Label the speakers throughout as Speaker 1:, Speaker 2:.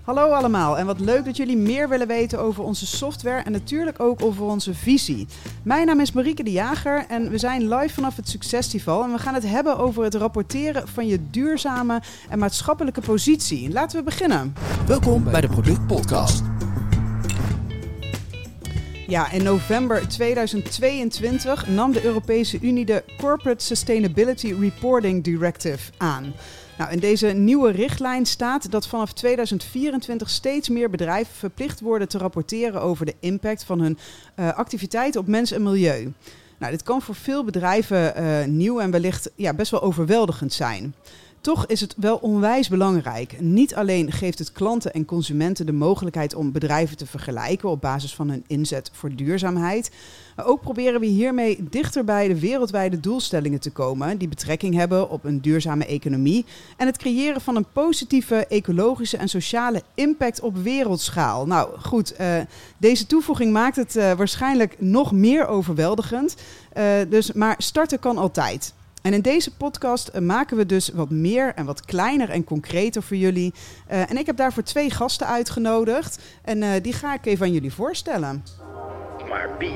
Speaker 1: Hallo allemaal en wat leuk dat jullie meer willen weten over onze software en natuurlijk ook over onze visie. Mijn naam is Marieke de Jager en we zijn live vanaf het Succesfestival en we gaan het hebben over het rapporteren van je duurzame en maatschappelijke positie. Laten we beginnen.
Speaker 2: Welkom bij de Product Podcast.
Speaker 1: Ja, in november 2022 nam de Europese Unie de Corporate Sustainability Reporting Directive aan. Nou, in deze nieuwe richtlijn staat dat vanaf 2024 steeds meer bedrijven verplicht worden te rapporteren over de impact van hun activiteiten op mens en milieu. Nou, dit kan voor veel bedrijven nieuw en wellicht best wel overweldigend zijn. Toch is het wel onwijs belangrijk. Niet alleen geeft het klanten en consumenten de mogelijkheid om bedrijven te vergelijken op basis van hun inzet voor duurzaamheid. Maar ook proberen we hiermee dichter bij de wereldwijde doelstellingen te komen die betrekking hebben op een duurzame economie en het creëren van een positieve ecologische en sociale impact op wereldschaal. Nou goed, deze toevoeging maakt het waarschijnlijk nog meer overweldigend. Maar starten kan altijd. En in deze podcast maken we dus wat meer en wat kleiner en concreter voor jullie. En ik heb daarvoor 2 gasten uitgenodigd. En die ga ik even aan jullie voorstellen.
Speaker 3: Maar wie?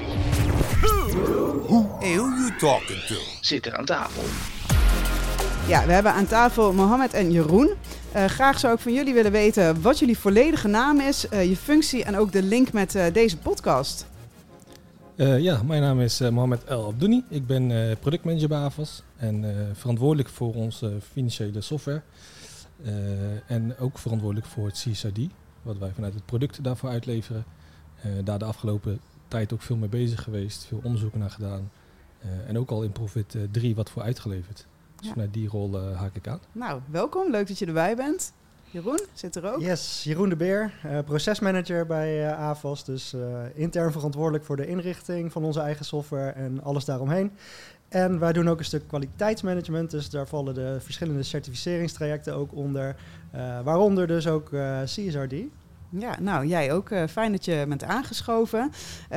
Speaker 2: Who are you talking to?
Speaker 3: Zit er aan tafel?
Speaker 1: Ja, we hebben aan tafel Mohammed en Jeroen. Graag zou ik van jullie willen weten wat jullie volledige naam is, je functie en ook de link met deze podcast.
Speaker 4: Mijn naam is Mohammed El Abdouni. Ik ben productmanager bij AFAS en verantwoordelijk voor onze financiële software. En ook verantwoordelijk voor het CSRD, wat wij vanuit het product daarvoor uitleveren. Daar de afgelopen tijd ook veel mee bezig geweest, veel onderzoeken naar gedaan. En ook al in Profit 3 wat voor uitgeleverd. Dus vanuit die rol haak ik aan.
Speaker 1: Nou, welkom. Leuk dat je erbij bent. Jeroen, zit er ook?
Speaker 5: Yes, Jeroen de Beer, procesmanager bij AFAS. Dus intern verantwoordelijk voor de inrichting van onze eigen software en alles daaromheen. En wij doen ook een stuk kwaliteitsmanagement. Dus daar vallen de verschillende certificeringstrajecten ook onder. Waaronder dus ook CSRD.
Speaker 1: Ja, nou jij ook. Fijn dat je bent aangeschoven.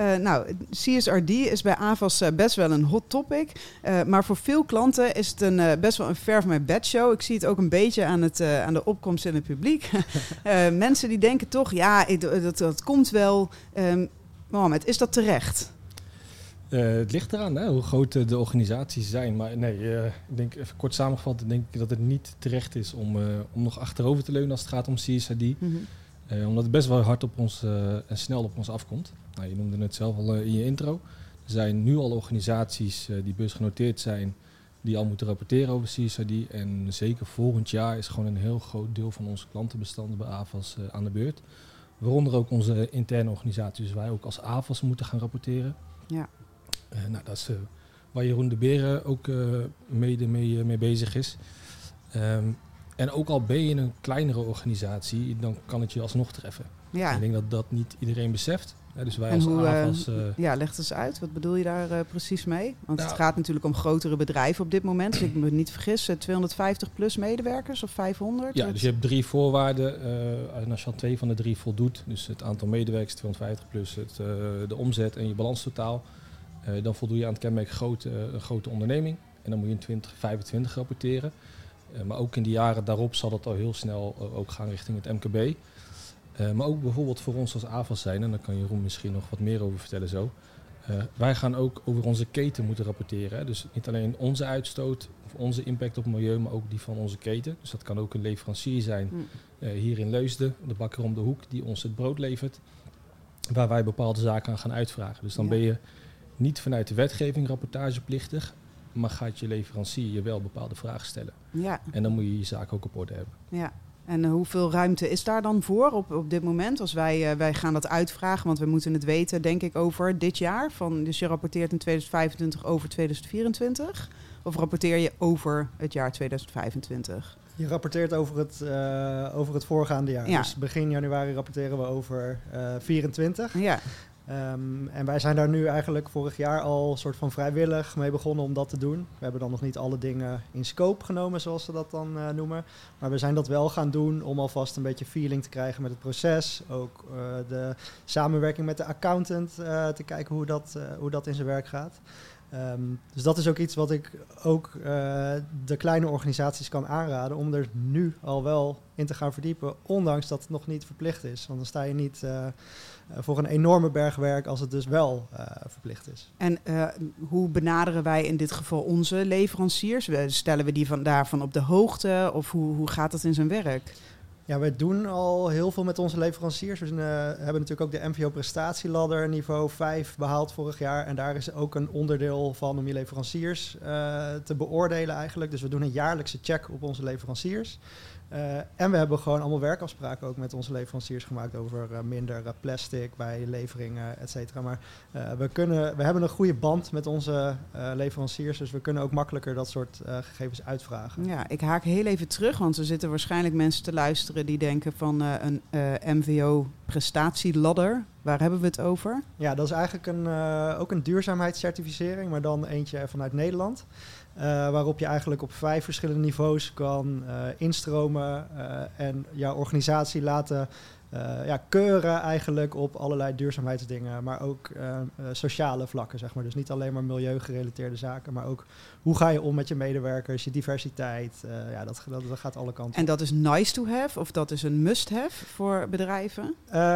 Speaker 1: CSRD is bij AFAS best wel een hot topic. Maar voor veel klanten is het best wel een ver van mijn bedshow. Ik zie het ook een beetje aan de opkomst in het publiek. Mensen die denken toch, dat komt wel. Mohammed, is dat terecht?
Speaker 4: Het ligt eraan hoe groot de organisaties zijn. Maar nee, ik denk even kort samengevat, denk ik dat het niet terecht is om nog achterover te leunen als het gaat om CSRD. Mm-hmm. Omdat het best wel hard op ons en snel op ons afkomt. Nou, je noemde het zelf al in je intro. Er zijn nu al organisaties die beursgenoteerd zijn, die al moeten rapporteren over CSRD. En zeker volgend jaar is gewoon een heel groot deel van onze klantenbestanden bij AFAS aan de beurt. Waaronder ook onze interne organisatie, dus wij ook als AFAS moeten gaan rapporteren.
Speaker 1: Ja.
Speaker 4: Dat is waar Jeroen de Beer ook mede mee bezig is. En ook al ben je een kleinere organisatie, dan kan het je alsnog treffen. Ja. Ik denk dat dat niet iedereen beseft. Dus wij als AFAS...
Speaker 1: leg het eens uit. Wat bedoel je daar precies mee? Want het gaat natuurlijk om grotere bedrijven op dit moment. Dus ik me niet vergis, 250 plus medewerkers of 500?
Speaker 4: Ja, dus je hebt 3 voorwaarden. En als je al 2 van de 3 voldoet, dus het aantal medewerkers 250 plus de omzet en je balanstotaal, dan voldoe je aan het kenmerk grote onderneming. En dan moet je in 2025 rapporteren. Maar ook in de jaren daarop zal dat al heel snel ook gaan richting het MKB. Maar ook bijvoorbeeld voor ons als AFAS zijn, en daar kan Jeroen misschien nog wat meer over vertellen zo. Wij gaan ook over onze keten moeten rapporteren. Hè. Dus niet alleen onze uitstoot of onze impact op het milieu, maar ook die van onze keten. Dus dat kan ook een leverancier zijn hier in Leusden, de bakker om de hoek die ons het brood levert. Waar wij bepaalde zaken aan gaan uitvragen. Dus dan ben je niet vanuit de wetgeving rapportageplichtig, maar gaat je leverancier je wel bepaalde vragen stellen. Ja. En dan moet je je zaak ook op orde hebben.
Speaker 1: Ja. En hoeveel ruimte is daar dan voor op dit moment? Als wij gaan dat uitvragen, want we moeten het weten, denk ik, over dit jaar. Dus je rapporteert in 2025 over 2024? Of rapporteer je over het jaar 2025?
Speaker 5: Je rapporteert over het voorgaande jaar. Ja. Dus begin januari rapporteren we over 24. Ja. En wij zijn daar nu eigenlijk vorig jaar al soort van vrijwillig mee begonnen om dat te doen. We hebben dan nog niet alle dingen in scope genomen, zoals ze dat dan noemen. Maar we zijn dat wel gaan doen om alvast een beetje feeling te krijgen met het proces. Ook de samenwerking met de accountant te kijken hoe dat in zijn werk gaat. Dus dat is ook iets wat ik ook de kleine organisaties kan aanraden om er nu al wel in te gaan verdiepen, ondanks dat het nog niet verplicht is. Want dan sta je niet voor een enorme berg werk als het dus wel verplicht is.
Speaker 1: En hoe benaderen wij in dit geval onze leveranciers? Stellen we die daarvan op de hoogte of hoe gaat dat in zijn werk?
Speaker 5: Ja, wij doen al heel veel met onze leveranciers. We hebben natuurlijk ook de MVO prestatieladder niveau 5 behaald vorig jaar. En daar is ook een onderdeel van om je leveranciers te beoordelen eigenlijk. Dus we doen een jaarlijkse check op onze leveranciers. En we hebben gewoon allemaal werkafspraken ook met onze leveranciers gemaakt over minder plastic bij leveringen, et cetera. Maar we hebben een goede band met onze leveranciers, dus we kunnen ook makkelijker dat soort gegevens uitvragen. Ja, ik haak heel even terug, want er zitten waarschijnlijk mensen te luisteren die denken van een MVO-prestatieladder. Waar hebben we het over? Ja, dat is eigenlijk ook een duurzaamheidscertificering, maar dan eentje vanuit Nederland. Waarop je eigenlijk op 5 verschillende niveaus kan instromen en jouw organisatie laten keuren eigenlijk op allerlei duurzaamheidsdingen, maar ook sociale vlakken, zeg maar. Dus niet alleen maar milieugerelateerde zaken, maar ook hoe ga je om met je medewerkers, je diversiteit. Dat gaat alle kanten. En dat is nice to have of dat is een must have voor bedrijven?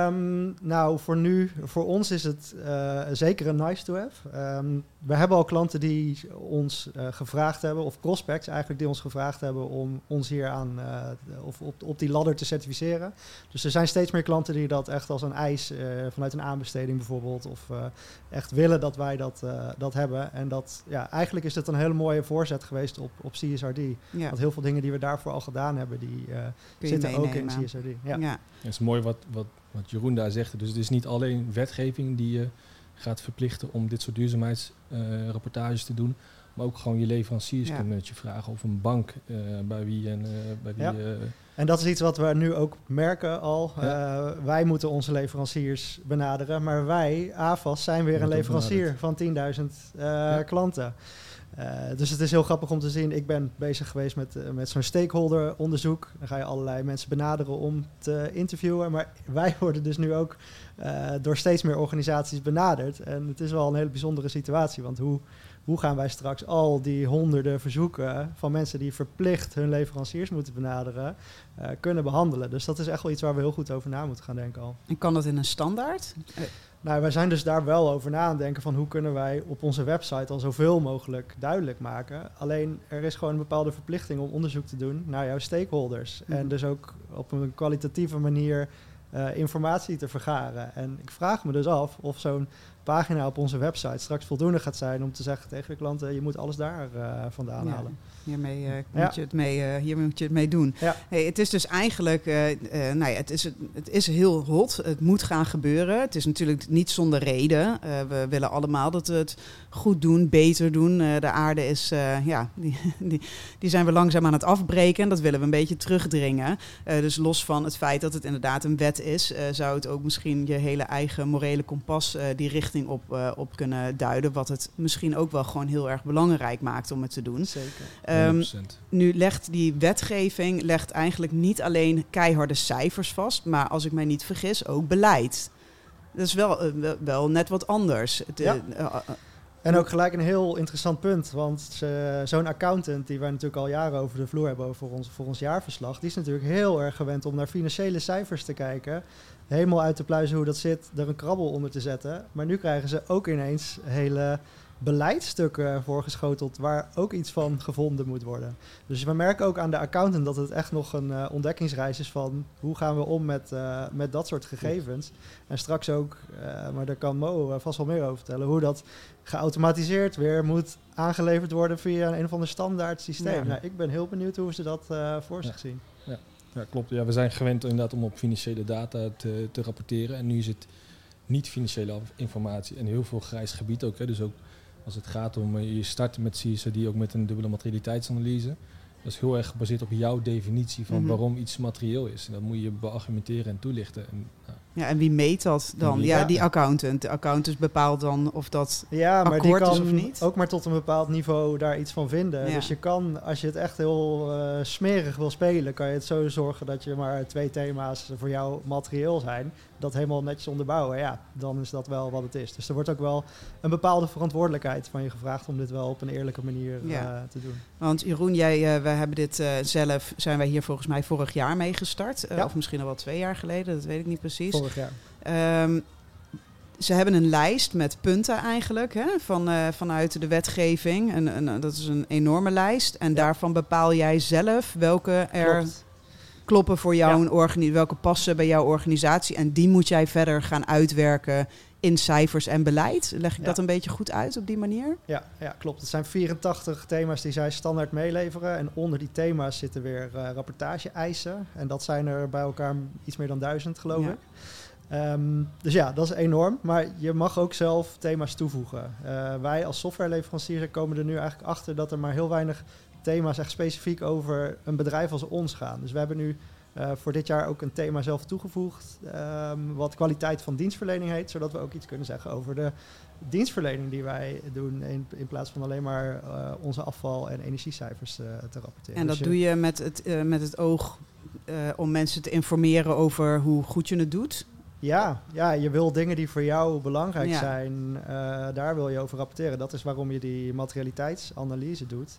Speaker 5: Voor ons is het zeker een nice to have. We hebben al klanten die ons gevraagd hebben, of prospects eigenlijk die ons gevraagd hebben om ons hier aan of op die ladder te certificeren. Dus er zijn steeds meer klanten die dat echt als een eis vanuit een aanbesteding bijvoorbeeld, of echt willen dat wij dat hebben. En eigenlijk is het een hele mooie voorzet geweest op CSRD. Ja. Want heel veel dingen die we daarvoor al gedaan hebben, die zitten ook in CSRD. Ja. Ja.
Speaker 4: Het is mooi wat Jeroen daar zegt. Dus het is niet alleen wetgeving die je gaat verplichten om dit soort duurzaamheidsrapportages te doen, maar ook gewoon je leveranciers kunnen het je vragen of een bank bij wie. En
Speaker 5: dat is iets wat we nu ook merken al. Wij moeten onze leveranciers benaderen, maar wij, AFAS, zijn weer een leverancier van 10.000 klanten. Dus het is heel grappig om te zien. Ik ben bezig geweest met zo'n stakeholder onderzoek. Dan ga je allerlei mensen benaderen om te interviewen. Maar wij worden dus nu ook door steeds meer organisaties benaderd. En het is wel een hele bijzondere situatie. Want hoe gaan wij straks al die honderden verzoeken van mensen die verplicht hun leveranciers moeten benaderen, kunnen behandelen. Dus dat is echt wel iets waar we heel goed over na moeten gaan denken al.
Speaker 1: En kan dat in een standaard?
Speaker 5: Wij zijn dus daar wel over na aan het denken van hoe kunnen wij op onze website al zoveel mogelijk duidelijk maken. Alleen er is gewoon een bepaalde verplichting om onderzoek te doen naar jouw stakeholders. En dus ook op een kwalitatieve manier informatie te vergaren. En ik vraag me dus af of zo'n pagina op onze website straks voldoende gaat zijn om te zeggen tegen de klanten, je moet alles daar vandaan halen. Hiermee
Speaker 1: moet je het mee doen. Ja. Hey, het is dus eigenlijk, het is heel hot. Het moet gaan gebeuren. Het is natuurlijk niet zonder reden. We willen allemaal dat we het goed doen, beter doen. De aarde is, die zijn we langzaam aan het afbreken. En dat willen we een beetje terugdringen. Dus los van het feit dat het inderdaad een wet is, zou het ook misschien je hele eigen morele kompas die richting op kunnen duiden. Wat het misschien ook wel gewoon heel erg belangrijk maakt om het te doen.
Speaker 5: Zeker.
Speaker 1: Nu legt die wetgeving eigenlijk niet alleen keiharde cijfers vast, maar als ik mij niet vergis ook beleid. Dat is wel net wat anders.
Speaker 5: En ook gelijk een heel interessant punt, want zo'n accountant die wij natuurlijk al jaren over de vloer hebben voor ons jaarverslag, die is natuurlijk heel erg gewend om naar financiële cijfers te kijken, helemaal uit te pluizen hoe dat zit, er een krabbel onder te zetten. Maar nu krijgen ze ook ineens hele beleidsstukken voorgeschoteld waar ook iets van gevonden moet worden. Dus we merken ook aan de accountant dat het echt nog een ontdekkingsreis is van hoe gaan we om met dat soort gegevens. En straks ook, maar daar kan Mo vast wel meer over vertellen, hoe dat geautomatiseerd weer moet aangeleverd worden via een of ander standaard systeem. Ja. Ik ben heel benieuwd hoe ze dat voor zich zien.
Speaker 4: Ja, klopt. Ja, we zijn gewend inderdaad om op financiële data te rapporteren. En nu is het niet financiële informatie en heel veel grijs gebied ook. Hè. Dus ook als het gaat om je start met CSRD ook met een dubbele materialiteitsanalyse. Dat is heel erg gebaseerd op jouw definitie van waarom iets materieel is. En dat moet je beargumenteren en toelichten. En,
Speaker 1: Ja, en wie meet dat dan? Ja, die accountant. De accountant bepaalt dan of dat akkoord is of niet.
Speaker 5: Ook maar tot een bepaald niveau daar iets van vinden. Ja. Dus je kan, als je het echt heel smerig wil spelen, kan je het zo zorgen dat je maar 2 thema's voor jou materieel zijn. Dat helemaal netjes onderbouwen. Ja, dan is dat wel wat het is. Dus er wordt ook wel een bepaalde verantwoordelijkheid van je gevraagd om dit wel op een eerlijke manier te doen. Want
Speaker 1: Jeroen, we hebben dit zelf, zijn wij hier volgens mij vorig jaar mee gestart. Of misschien al wel 2 jaar geleden, dat weet ik niet precies.
Speaker 5: Vorig jaar.
Speaker 1: Ze hebben een lijst met punten eigenlijk vanuit de wetgeving. Dat is een enorme lijst. En daarvan bepaal jij zelf welke er kloppen voor jouw welke passen bij jouw organisatie. En die moet jij verder gaan uitwerken in cijfers en beleid. Leg ik dat een beetje goed uit op die manier?
Speaker 5: Ja, klopt. Het zijn 84 thema's die zij standaard meeleveren. En onder die thema's zitten weer rapportage-eisen. En dat zijn er bij elkaar iets meer dan 1000, geloof ik. Dus dat is enorm. Maar je mag ook zelf thema's toevoegen. Wij als softwareleverancier komen er nu eigenlijk achter dat er maar heel weinig thema's echt specifiek over een bedrijf als ons gaan. Dus we hebben nu voor dit jaar ook een thema zelf toegevoegd, wat kwaliteit van dienstverlening heet, zodat we ook iets kunnen zeggen over de dienstverlening die wij doen in plaats van alleen maar onze afval- en energiecijfers te rapporteren.
Speaker 1: En dat doe je met het oog om mensen te informeren over hoe goed je het doet?
Speaker 5: Ja, je wil dingen die voor jou belangrijk zijn, daar wil je over rapporteren. Dat is waarom je die materialiteitsanalyse doet.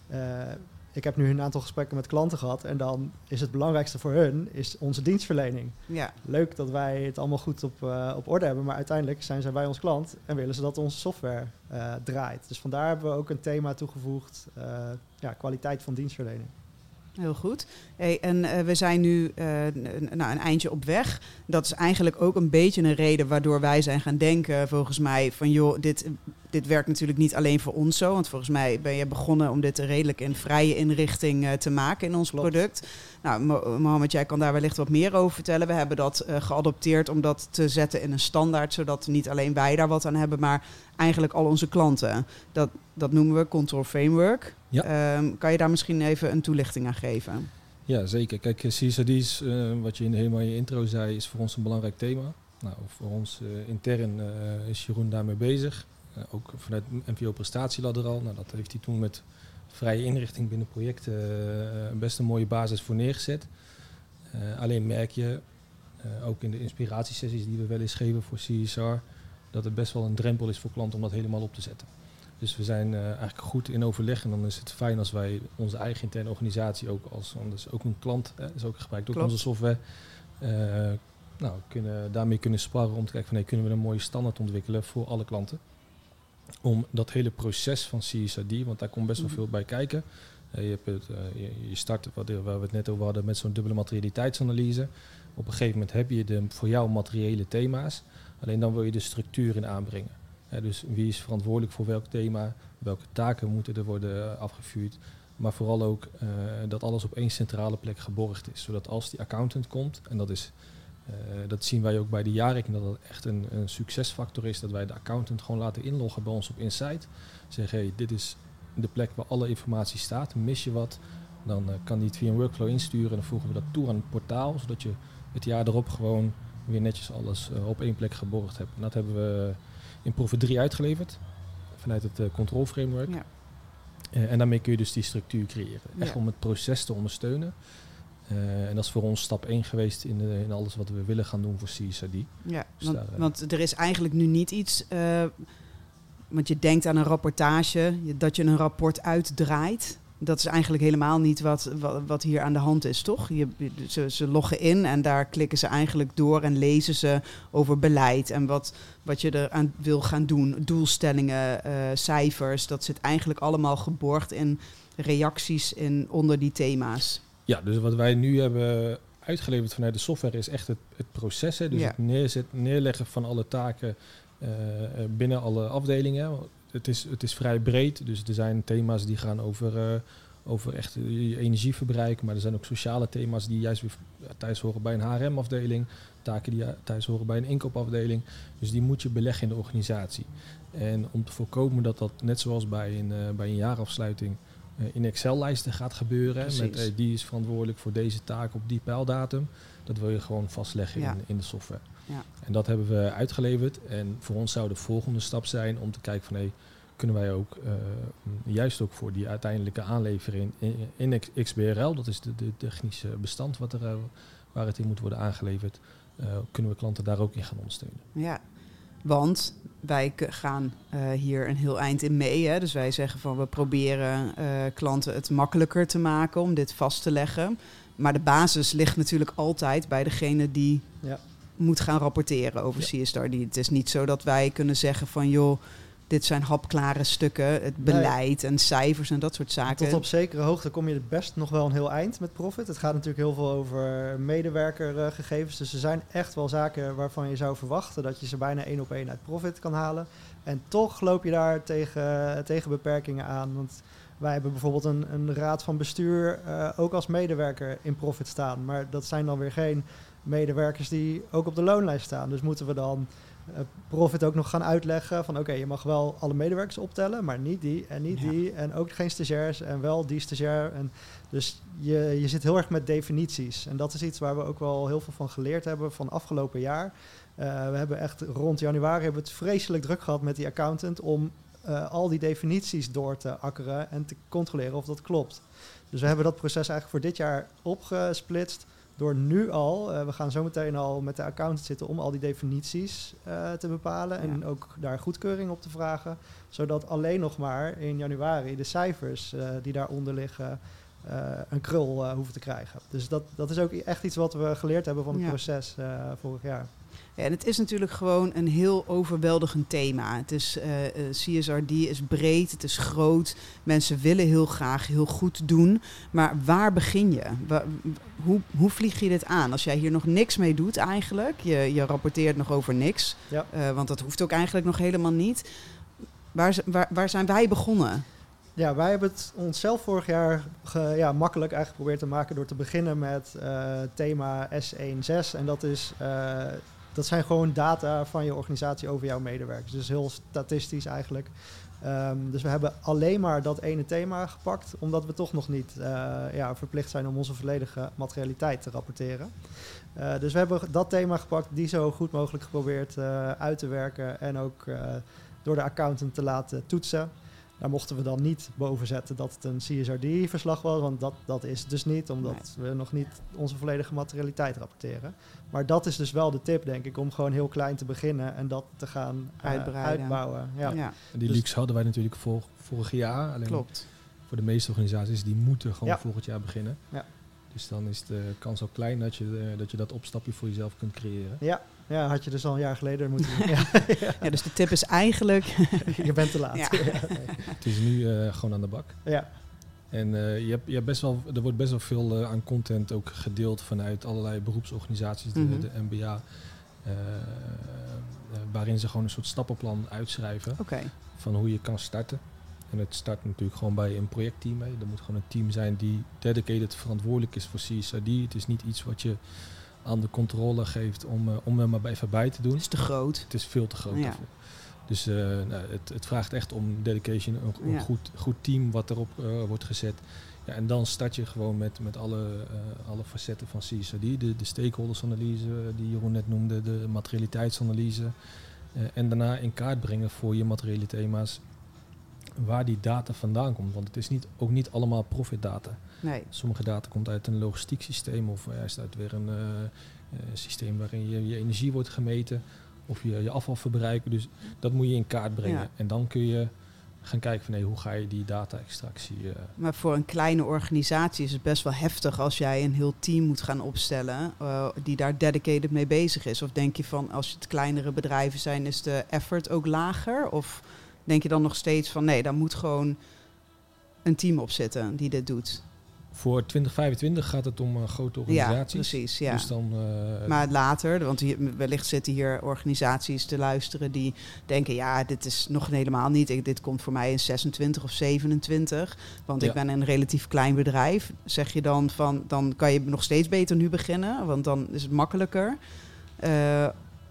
Speaker 5: Ik heb nu een aantal gesprekken met klanten gehad en dan is het belangrijkste voor hun is onze dienstverlening. Ja. Leuk dat wij het allemaal goed op orde hebben, maar uiteindelijk zijn zij bij ons klant en willen ze dat onze software draait. Dus vandaar hebben we ook een thema toegevoegd, kwaliteit van dienstverlening.
Speaker 1: Heel goed. Hey, en we zijn nu een eindje op weg. Dat is eigenlijk ook een beetje een reden waardoor wij zijn gaan denken, volgens mij, van joh, dit werkt natuurlijk niet alleen voor ons zo. Want volgens mij ben je begonnen om dit redelijk in vrije inrichting te maken in ons product. Nou, Mohammed, jij kan daar wellicht wat meer over vertellen. We hebben dat geadopteerd om dat te zetten in een standaard, zodat niet alleen wij daar wat aan hebben, maar eigenlijk al onze klanten. Dat noemen we Control Framework. Ja. Kan je daar misschien even een toelichting aan geven?
Speaker 4: Ja, zeker. Kijk, CSRD's, wat je helemaal in je intro zei, is voor ons een belangrijk thema. Nou, voor ons intern is Jeroen daarmee bezig. Ook vanuit MVO Prestatieladder al. Nou, dat heeft hij toen met vrije inrichting binnen projecten best een mooie basis voor neergezet. Alleen merk je, ook in de inspiratiesessies die we wel eens geven voor CSR, dat het best wel een drempel is voor klanten om dat helemaal op te zetten. Dus we zijn eigenlijk goed in overleg en dan is het fijn als wij onze eigen interne organisatie anders ook een klant, is ook gebruikt ook onze software, daarmee kunnen sparren om te kijken van kunnen we een mooie standaard ontwikkelen voor alle klanten. Om dat hele proces van CSRD, want daar komt best wel veel bij kijken. Je start, waar we het net over hadden, met zo'n dubbele materialiteitsanalyse. Op een gegeven moment heb je voor jou materiële thema's. Alleen dan wil je de structuur in aanbrengen. Dus wie is verantwoordelijk voor welk thema, welke taken moeten er worden afgevuurd. Maar vooral ook dat alles op één centrale plek geborgd is. Zodat als die accountant komt, en dat zien wij ook bij de jaarrekening, dat het echt een succesfactor is dat wij de accountant gewoon laten inloggen bij ons op Insight. Zeggen, dit is de plek waar alle informatie staat. Mis je wat, dan kan die het via een workflow insturen en dan voegen we dat toe aan het portaal, zodat je het jaar erop gewoon weer netjes alles op één plek geborgd hebt. En dat hebben we in Proeven 3 uitgeleverd, vanuit het Control Framework. Ja. En daarmee kun je dus die structuur creëren. Echt om het proces te ondersteunen. En dat is voor ons stap 1 geweest in alles wat we willen gaan doen voor CSRD. Ja,
Speaker 1: dus want er is eigenlijk nu niet iets, want je denkt aan een rapportage, dat je een rapport uitdraait. Dat is eigenlijk helemaal niet wat hier aan de hand is, toch? Ze loggen in en daar klikken ze eigenlijk door en lezen ze over beleid en wat je eraan wil gaan doen. Doelstellingen, cijfers, dat zit eigenlijk allemaal geborgd in reacties onder die thema's.
Speaker 4: Ja, dus wat wij nu hebben uitgeleverd vanuit de software is echt het proces. Hè? Dus het neerleggen van alle taken binnen alle afdelingen. Het is vrij breed, dus er zijn thema's die gaan over echt je energieverbruik, maar er zijn ook sociale thema's die juist weer thuis horen bij een HRM-afdeling, taken die thuis horen bij een inkoopafdeling. Dus die moet je beleggen in de organisatie. En om te voorkomen dat net zoals bij een jaarafsluiting in Excel-lijsten gaat gebeuren.
Speaker 1: Precies.
Speaker 4: Met die is verantwoordelijk voor deze taak op die pijldatum. Dat wil je gewoon vastleggen in de software.
Speaker 1: Ja.
Speaker 4: En dat hebben we uitgeleverd. En voor ons zou de volgende stap zijn om te kijken van kunnen wij ook juist ook voor die uiteindelijke aanlevering in XBRL, dat is de technische bestand waar het in moet worden aangeleverd, kunnen we klanten daar ook in gaan ondersteunen.
Speaker 1: Ja, want wij gaan hier een heel eind in mee. Hè? Dus wij zeggen van we proberen klanten het makkelijker te maken om dit vast te leggen. Maar de basis ligt natuurlijk altijd bij degene die moet gaan rapporteren over CSRD. Het is niet zo dat wij kunnen zeggen van joh, dit zijn hapklare stukken, het beleid en cijfers en dat soort zaken.
Speaker 5: Tot op zekere hoogte kom je het best nog wel een heel eind met Profit. Het gaat natuurlijk heel veel over medewerkergegevens. Dus er zijn echt wel zaken waarvan je zou verwachten dat je ze bijna 1 op 1 uit Profit kan halen. En toch loop je daar tegen beperkingen aan. Want wij hebben bijvoorbeeld een raad van bestuur ook als medewerker in Profit staan. Maar dat zijn dan weer geen medewerkers die ook op de loonlijst staan. Dus moeten we dan Profit ook nog gaan uitleggen van oké, je mag wel alle medewerkers optellen, maar niet die en niet die. En ook geen stagiairs en wel die stagiair. En dus je zit heel erg met definities. En dat is iets waar we ook wel heel veel van geleerd hebben van afgelopen jaar. We hebben echt rond januari hebben we het vreselijk druk gehad met die accountant om al die definities door te akkeren en te controleren of dat klopt. Dus we hebben dat proces eigenlijk voor dit jaar opgesplitst. Door nu al, we gaan zo meteen al met de accountant zitten om al die definities te bepalen en ook daar goedkeuring op te vragen. Zodat alleen nog maar in januari de cijfers die daaronder liggen een krul hoeven te krijgen. Dus dat is ook echt iets wat we geleerd hebben van het proces vorig jaar.
Speaker 1: Ja, en het is natuurlijk gewoon een heel overweldigend thema. Het is, CSRD is breed, het is groot. Mensen willen heel graag heel goed doen. Maar waar begin je? Hoe vlieg je dit aan? Als jij hier nog niks mee doet eigenlijk. Je rapporteert nog over niks. Ja. Want dat hoeft ook eigenlijk nog helemaal niet. Waar zijn wij begonnen?
Speaker 5: Ja, wij hebben het onszelf vorig jaar makkelijk eigenlijk geprobeerd te maken door te beginnen met thema S16. En dat zijn gewoon data van je organisatie over jouw medewerkers. Dus heel statistisch eigenlijk. Dus we hebben alleen maar dat ene thema gepakt, omdat we toch nog niet verplicht zijn om onze volledige materialiteit te rapporteren. Dus we hebben dat thema gepakt, die zo goed mogelijk geprobeerd uit te werken en ook door de accountant te laten toetsen. Daar mochten we dan niet boven zetten dat het een CSRD-verslag was, want dat is het dus niet, omdat we nog niet onze volledige materialiteit rapporteren. Maar dat is dus wel de tip, denk ik, om gewoon heel klein te beginnen en dat te gaan uitbouwen. Ja.
Speaker 4: En die luxe hadden wij natuurlijk vorig jaar. Alleen
Speaker 1: klopt.
Speaker 4: Voor de meeste organisaties, die moeten gewoon volgend jaar beginnen. Ja. Dus dan is de kans al klein dat je dat opstapje voor jezelf kunt creëren.
Speaker 5: Ja, had je dus al een jaar geleden moeten doen.
Speaker 1: Ja, dus de tip is eigenlijk...
Speaker 5: Je bent te laat.
Speaker 4: Ja. Het is nu gewoon aan de bak.
Speaker 5: Ja.
Speaker 4: En je hebt best wel, er wordt best wel veel aan content ook gedeeld vanuit allerlei beroepsorganisaties, de MBA. Waarin ze gewoon een soort stappenplan uitschrijven van hoe je kan starten. En het start natuurlijk gewoon bij een projectteam. Er moet gewoon een team zijn die dedicated verantwoordelijk is voor CSRD. Het is niet iets wat je aan de controle geeft om er maar even bij te doen.
Speaker 1: Het is te groot.
Speaker 4: Het is veel te groot daarvoor. Dus het vraagt echt om dedication, een goed team wat erop wordt gezet. Ja, en dan start je gewoon met alle facetten van CSRD. De stakeholdersanalyse die Jeroen net noemde, de materialiteitsanalyse. En daarna in kaart brengen voor je materiële thema's waar die data vandaan komt. Want het is ook niet allemaal profitdata.
Speaker 1: Nee.
Speaker 4: Sommige data komt uit een logistiek systeem of is uit weer een systeem waarin je energie wordt gemeten of je afvalverbruik. Dus dat moet je in kaart brengen. Ja. En dan kun je gaan kijken van hoe ga je die data-extractie...
Speaker 1: Maar voor een kleine organisatie is het best wel heftig als jij een heel team moet gaan opstellen die daar dedicated mee bezig is. Of denk je van als het kleinere bedrijven zijn, is de effort ook lager? Of denk je dan nog steeds van nee, daar moet gewoon een team op zitten die dit doet?
Speaker 4: Voor 2025 gaat het om grote organisaties.
Speaker 1: Ja, precies. Ja.
Speaker 4: Dus dan,
Speaker 1: maar later, want wellicht zitten hier organisaties te luisteren die denken, dit is nog helemaal niet. Dit komt voor mij in 26 of 27. Want ik ben een relatief klein bedrijf. Zeg je dan van, dan kan je nog steeds beter nu beginnen, want dan is het makkelijker.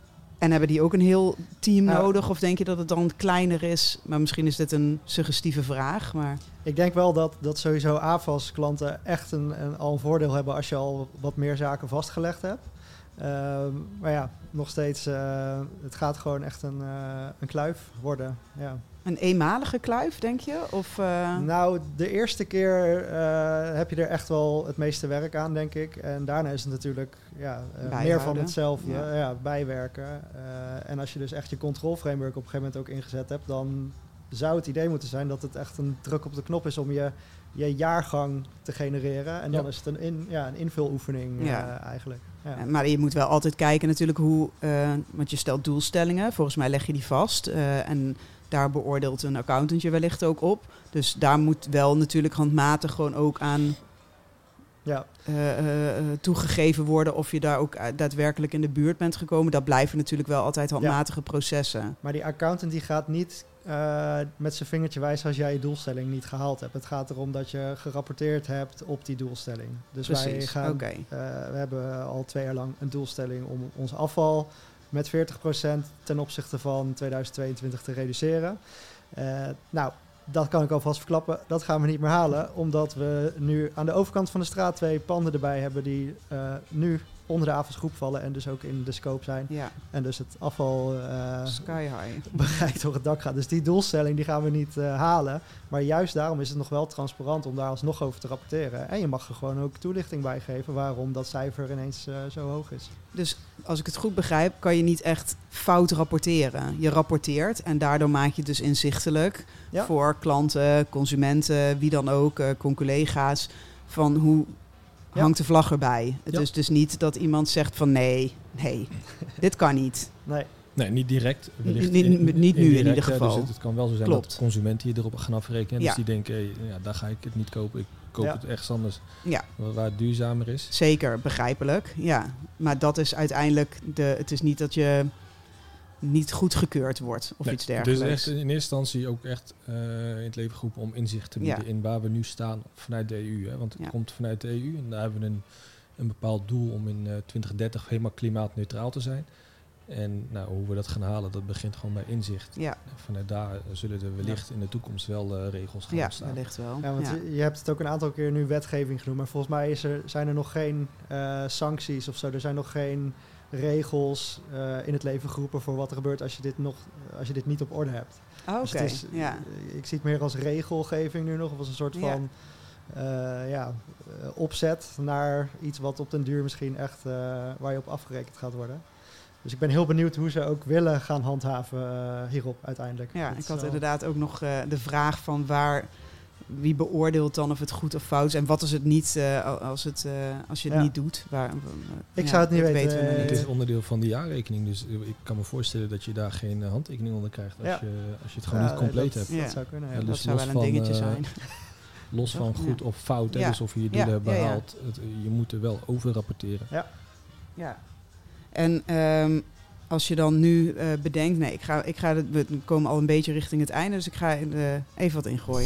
Speaker 1: En hebben die ook een heel team nodig? Of denk je dat het dan kleiner is? Maar misschien is dit een suggestieve vraag. Maar
Speaker 5: Ik denk wel dat sowieso AFAS-klanten echt al een voordeel hebben als je al wat meer zaken vastgelegd hebt. Maar ja, nog steeds, het gaat gewoon echt een kluif worden. Ja.
Speaker 1: Een eenmalige kluif, denk je? Of,
Speaker 5: Nou, de eerste keer heb je er echt wel het meeste werk aan, denk ik. En daarna is het natuurlijk meer van hetzelfde, bijwerken. En als je dus echt je control framework op een gegeven moment ook ingezet hebt, dan zou het idee moeten zijn dat het echt een druk op de knop is om je jaargang te genereren. En dan is het een invuloefening eigenlijk. Ja.
Speaker 1: Maar je moet wel altijd kijken natuurlijk want je stelt doelstellingen. Volgens mij leg je die vast. En daar beoordeelt een accountant je wellicht ook op. Dus daar moet wel natuurlijk handmatig gewoon ook aan toegegeven worden of je daar ook daadwerkelijk in de buurt bent gekomen. Dat blijven natuurlijk wel altijd handmatige processen.
Speaker 5: Maar die accountant die gaat niet met zijn vingertje wijzen als jij je doelstelling niet gehaald hebt. Het gaat erom dat je gerapporteerd hebt op die doelstelling. Dus wij we hebben al 2 jaar lang een doelstelling om ons afval met 40% ten opzichte van 2022 te reduceren. Dat kan ik alvast verklappen. Dat gaan we niet meer halen, omdat we nu aan de overkant van de straat 2 panden erbij hebben die nu onder de AFAS groep vallen en dus ook in de scope zijn. Ja. En dus het afval
Speaker 1: sky high
Speaker 5: bereikt door het dak gaat. Dus die doelstelling die gaan we niet halen. Maar juist daarom is het nog wel transparant om daar alsnog over te rapporteren. En je mag er gewoon ook toelichting bij geven waarom dat cijfer ineens zo hoog is.
Speaker 1: Dus als ik het goed begrijp, kan je niet echt fout rapporteren. Je rapporteert en daardoor maak je het dus inzichtelijk voor klanten, consumenten, wie dan ook, conculega's, van hoe hangt de vlag erbij. Het is dus niet dat iemand zegt van nee, dit kan niet.
Speaker 4: Nee, niet direct.
Speaker 1: Niet nu in ieder geval.
Speaker 4: Dus het kan wel zo zijn dat consumenten hier erop gaan afrekenen. Dus die denken, daar ga ik het niet kopen. Ik koop het ergens anders waar het duurzamer is.
Speaker 1: Zeker, begrijpelijk. Ja, maar dat is uiteindelijk het is niet dat je niet goedgekeurd wordt of iets dergelijks.
Speaker 4: Dus echt in eerste instantie ook echt in het leven geroepen om inzicht te bieden in waar we nu staan vanuit de EU. Hè? Want het komt vanuit de EU en daar hebben we een bepaald doel om in 2030 helemaal klimaatneutraal te zijn. En hoe we dat gaan halen, dat begint gewoon bij inzicht. Ja. Vanuit daar zullen er wellicht in de toekomst wel regels gaan ontstaan.
Speaker 1: Ja, wellicht wel.
Speaker 5: Ja, want je hebt het ook een aantal keer nu wetgeving genoemd, maar volgens mij zijn er nog geen sancties of zo. Er zijn nog geen regels in het leven geroepen voor wat er gebeurt als je dit niet op orde hebt.
Speaker 1: Oh,
Speaker 5: dus ik zie het meer als regelgeving nu nog, of als een soort van opzet naar iets wat op den duur misschien echt waar je op afgerekend gaat worden. Dus ik ben heel benieuwd hoe ze ook willen gaan handhaven hierop uiteindelijk.
Speaker 1: Ja, ik had inderdaad ook nog de vraag van wie beoordeelt dan of het goed of fout is en wat is het niet als je het niet doet.
Speaker 5: Ik zou het niet weten.
Speaker 4: Het is onderdeel van de jaarrekening, dus ik kan me voorstellen dat je daar geen handtekening onder krijgt als je het gewoon niet compleet hebt.
Speaker 5: Dat zou kunnen.
Speaker 1: Dus dat zou wel een dingetje zijn.
Speaker 4: Los van goed of fout, dus of je je doelen hebt behaald. Je moet er wel over rapporteren.
Speaker 1: Ja. En als je dan nu bedenkt, we komen al een beetje richting het einde, dus ik ga even wat ingooien.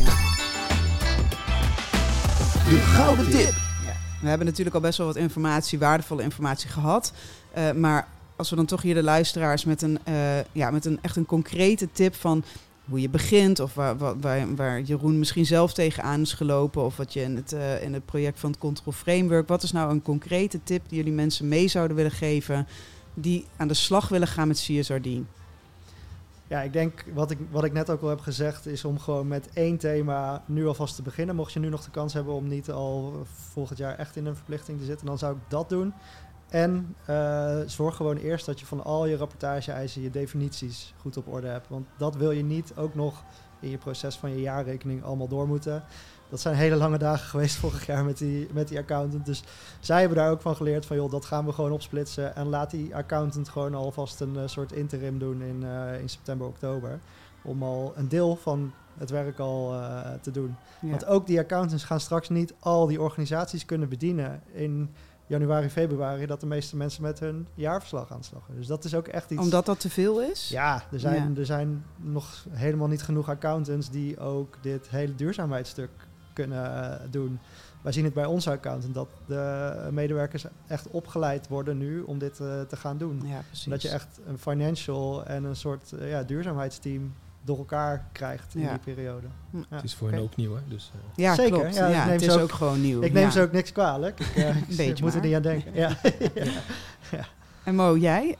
Speaker 2: De gouden tip.
Speaker 1: Ja. We hebben natuurlijk al best wel wat waardevolle informatie gehad. Maar als we dan toch hier de luisteraars met echt een concrete tip van hoe je begint, of waar Jeroen misschien zelf tegenaan is gelopen, of wat je in het project van het Control Framework, wat is nou een concrete tip die jullie mensen mee zouden willen geven die aan de slag willen gaan met CSRD?
Speaker 5: Ja, ik denk wat ik net ook al heb gezegd is om gewoon met 1 thema nu alvast te beginnen. Mocht je nu nog de kans hebben om niet al volgend jaar echt in een verplichting te zitten, dan zou ik dat doen. En zorg gewoon eerst dat je van al je rapportage-eisen je definities goed op orde hebt. Want dat wil je niet ook nog in je proces van je jaarrekening allemaal door moeten. Dat zijn hele lange dagen geweest vorig jaar met die accountant. Dus zij hebben daar ook van geleerd van dat gaan we gewoon opsplitsen. En laat die accountant gewoon alvast een soort interim doen in september, oktober. Om al een deel van het werk al te doen. Ja. Want ook die accountants gaan straks niet al die organisaties kunnen bedienen in januari, februari, dat de meeste mensen met hun jaarverslag aan de slag gaan. Dus dat is ook echt iets.
Speaker 1: Omdat dat te veel is?
Speaker 5: Ja, er zijn nog helemaal niet genoeg accountants die ook dit hele duurzaamheidsstuk kunnen doen. wij zien het bij onze accountant dat de medewerkers echt opgeleid worden nu om dit te gaan doen.
Speaker 1: Ja, precies.
Speaker 5: Dat je echt een financial en een soort duurzaamheidsteam door elkaar krijgt in die periode.
Speaker 4: Ja. Het is voor hen ook nieuw, hè? Dus,
Speaker 1: ja, zeker. Klopt. Ja, het is ook gewoon nieuw.
Speaker 5: Ik neem ze ook niks kwalijk. Ik moet er niet aan denken. Ja.
Speaker 1: En Mo, jij?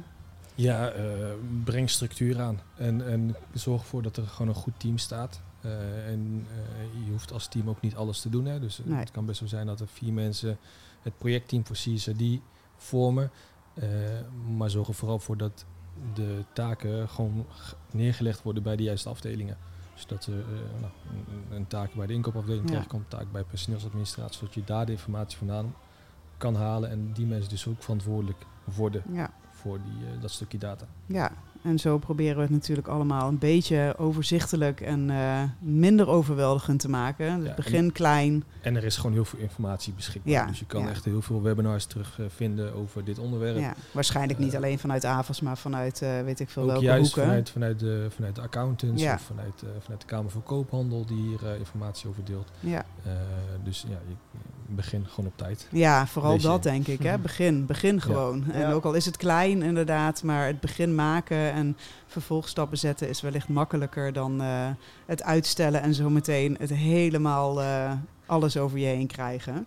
Speaker 4: Breng structuur aan. En zorg ervoor dat er gewoon een goed team staat. Je hoeft als team ook niet alles te doen. Hè? Dus het kan best wel zijn dat er 4 mensen het projectteam voor CSRD vormen. Maar zorg er vooral voor dat de taken gewoon neergelegd worden bij de juiste afdelingen. Dus dat er een taak bij de inkoopafdeling terechtkomt, een taak bij personeelsadministratie, zodat je daar de informatie vandaan kan halen en die mensen dus ook verantwoordelijk worden voor dat stukje data. Ja,
Speaker 1: en zo proberen we het natuurlijk allemaal een beetje overzichtelijk en minder overweldigend te maken. Dus begin klein.
Speaker 4: En er is gewoon heel veel informatie beschikbaar. Ja, dus je kan echt heel veel webinars terugvinden over dit onderwerp. Ja,
Speaker 1: waarschijnlijk niet alleen vanuit AVAS, maar vanuit weet ik veel welke
Speaker 4: juist
Speaker 1: hoeken.
Speaker 4: Vanuit de accountants of vanuit de Kamer van Koophandel die hier informatie over deelt. Ja. Dus je begin gewoon op tijd.
Speaker 1: Ja, vooral dat denk ik. Hè? Begin gewoon. Ja. En ook al is het klein inderdaad, maar het begin maken en vervolgstappen zetten is wellicht makkelijker dan het uitstellen en zo meteen het helemaal alles over je heen krijgen.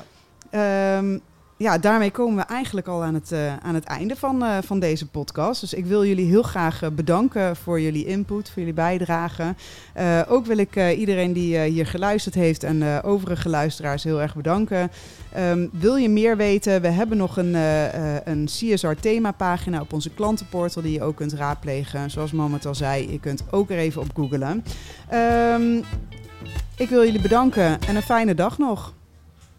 Speaker 1: Ja. Daarmee komen we eigenlijk al aan het einde van deze podcast. Dus ik wil jullie heel graag bedanken voor jullie input, voor jullie bijdrage. Ook wil ik iedereen die hier geluisterd heeft en overige luisteraars heel erg bedanken. Wil je meer weten? We hebben nog een CSR-themapagina op onze klantenportal die je ook kunt raadplegen. Zoals Mohamed al zei, je kunt ook er even op googlen. Ik wil jullie bedanken en een fijne dag nog.